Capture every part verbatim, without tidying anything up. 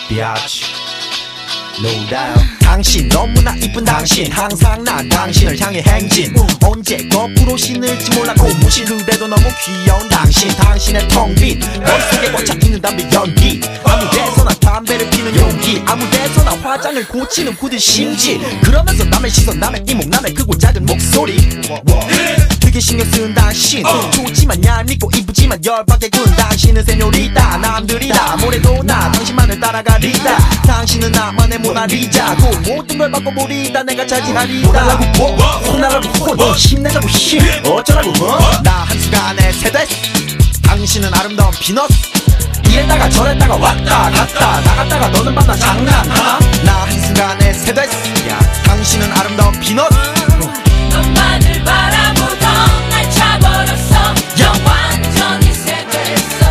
비아치 No doubt. 당신 너무나 이쁜 당신 항상 난 당신을 향해 행진 언제 거꾸로 신을지 몰라 고무신 그래도 너무 귀여운 당신 당신의 텅빈 머릿속에 꽉차있는 담배 연기 아무 데서나 담배를 피는 용기 아무 데서나 화장을 고치는 굳은 심지 그러면서 남의 시선 남의 이목 남의 크고 작은 목소리 되게 신경 쓰는 당신 좋지만 얄밉고 이쁘지만 열받게 구는 당신은 세뇨리다 남들이 다 뭐래도 나 당신만을 따라가리다 당신은 나만의 모나리자 그 모든 걸 바꿔버리다 내가 차지하리다 혼나라고 뭐 혼나라고 혼 힘내자고 힘 어쩌라고 뭐 나 한순간에 세됐어 당신은 아름다운 피넛 이랬다가 저랬다가 왔다 갔다 나갔다가 너는 만나 장난하나 나 한순간에 세됐어 당신은 아름다운 피넛 너만을 바라보던 날 차버렸어 넌 완전히 세됐어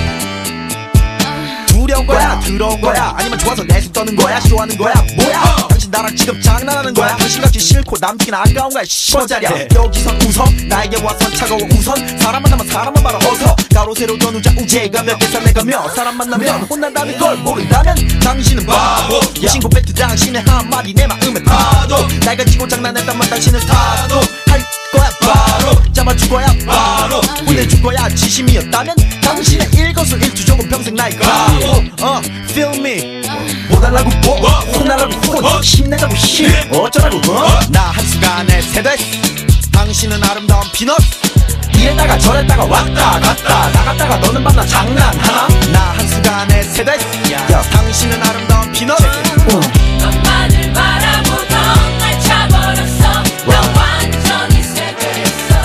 두려운 거야 더러운 거야 아니면 좋아서 내숭 떠는 거야 싫어하는 거야 뭐야 당신 나랑 지금 장난하는 거야 당신같이 싫고 남긴 아까운 거야 십원짜리야 여기서 웃어 나에게 와서 차가워 우선 사람 만나면 사람만 말아 어서 가로 세로 전우자 우제가 몇 개 살내가며 사람 만나면 혼난다는 걸 모른다면 당신은 바보 신고 뱉은 당신의 한마디 내 마음에 파도 날 가지고 장난했단만 당신은 타도 할 거야 바로 잡아줄 거야 바로 보내줄 거야 진심이었다면 당신의 일거수일투 조금 평생 나의 가고 어 feel me 뭐달라고 뭐 혼나라고 혼 힘내자고 힘 어쩌라고 어? 나 한순간에 세됐어 당신은 아름다운 피넛 이랬다가 저랬다가 왔다 갔다 나갔다가 너는 만나 장난하나 나 한순간에 세됐어 당신은 아름다운 피넛 너만을 바라보던 날 차버렸어 넌 완전히 세됐어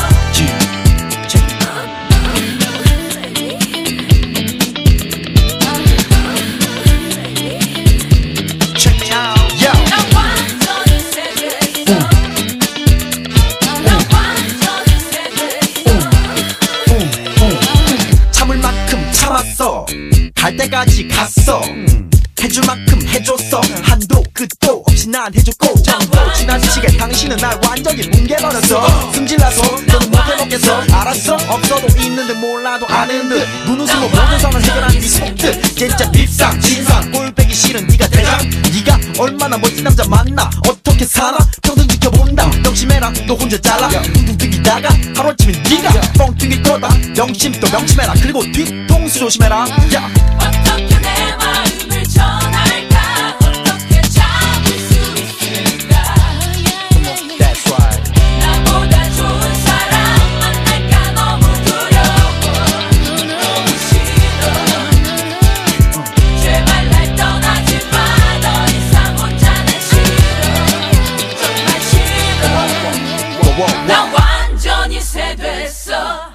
Check me out yeah. 넌 완전히 세됐어 넌 완전히 세됐어 참을 만큼 참았어 갈 때까지 갔어 해줄 만큼 해줬어 한도 끝도 없이 난 해줬고 전부 지나치게 당신은 날 완전히 뭉개버렸어 승질나서 너는 못해먹겠어 알았어 없어도 있는데 몰라도 아는 듯 눈웃음으로 모든 상을 해결한 네 속뜻 진짜 밉상 진상 꼴배기 싫은 네가 대장 네가 얼마나 멋진 남자 만나 어떻게 사나 평생 지켜본다 명심해라 너 혼자 잘라 둥둥 튀기다가 하루아침에 네가 뻥 튀길 거다 명심 또 명심해라 그리고 뒤통수 조심해라 야. 어떻게 내 마음을 전할까 어떻게 잡을 수 있을까 That's right 나보다 좋은 사람 만날까 너무 두려워 너무 싫어 제발 날 떠나지 마 더 이상 혼자는 싫어 정말 싫어 난 완전히 세됐어